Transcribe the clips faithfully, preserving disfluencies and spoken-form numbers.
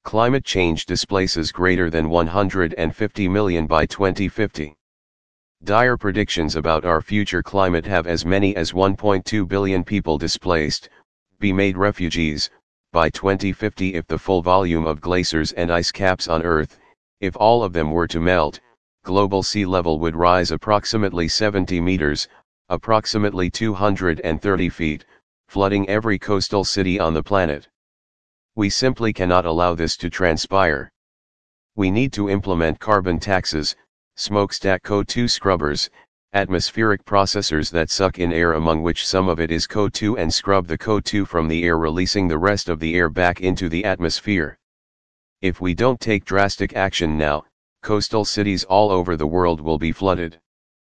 Climate change displaces greater than one hundred fifty million by twenty fifty. Dire predictions about our future climate have as many as one point two billion people displaced, be made refugees, by twenty fifty if the full volume of glaciers and ice caps on Earth, if all of them were to melt, global sea level would rise approximately seventy meters, approximately two hundred thirty feet, flooding every coastal city on the planet. We simply cannot allow this to transpire. We need to implement carbon taxes, smokestack C O two scrubbers, atmospheric processors that suck in air, among which some of it is C O two, and scrub the C O two from the air, releasing the rest of the air back into the atmosphere. If we don't take drastic action now, coastal cities all over the world will be flooded.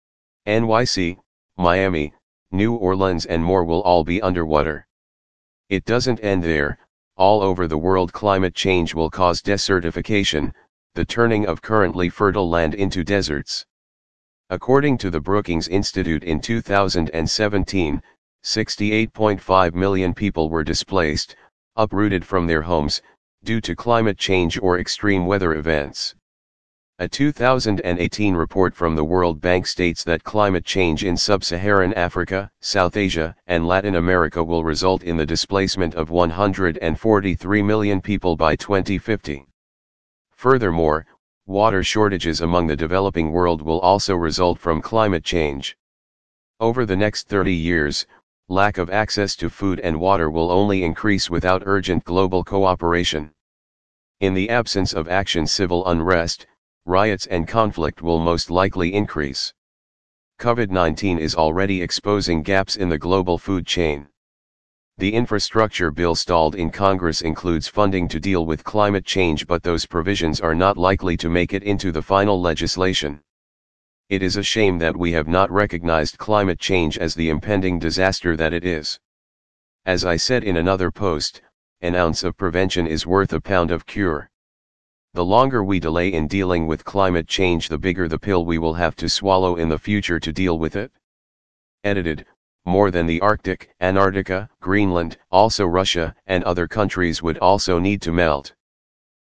N Y C, Miami, New Orleans and more will all be underwater. It doesn't end there. All over the world climate change will cause desertification, the turning of currently fertile land into deserts. According to the Brookings Institute in two thousand seventeen, sixty-eight point five million people were displaced, uprooted from their homes, due to climate change or extreme weather events. A two thousand eighteen report from the World Bank states that climate change in sub-Saharan Africa, South Asia, and Latin America will result in the displacement of one hundred forty-three million people by twenty fifty. Furthermore, water shortages among the developing world will also result from climate change. Over the next thirty years, lack of access to food and water will only increase without urgent global cooperation. In the absence of action, civil unrest, riots and conflict will most likely increase. COVID nineteen is already exposing gaps in the global food chain. The infrastructure bill stalled in Congress includes funding to deal with climate change, but those provisions are not likely to make it into the final legislation. It is a shame that we have not recognized climate change as the impending disaster that it is. As I said in another post, an ounce of prevention is worth a pound of cure. The longer we delay in dealing with climate change, the bigger the pill we will have to swallow in the future to deal with it. Edited. More than the Arctic, Antarctica, Greenland, also Russia and other countries would also need to melt.